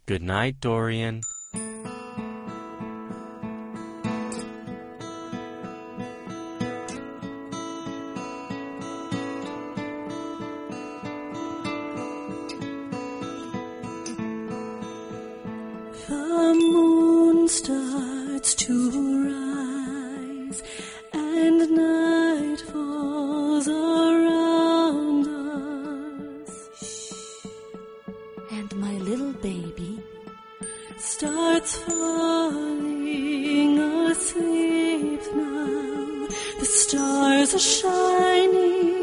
Good night, Dorian. The moon starts to rise, and night falls around us. And my little baby starts falling asleep now. The stars are shining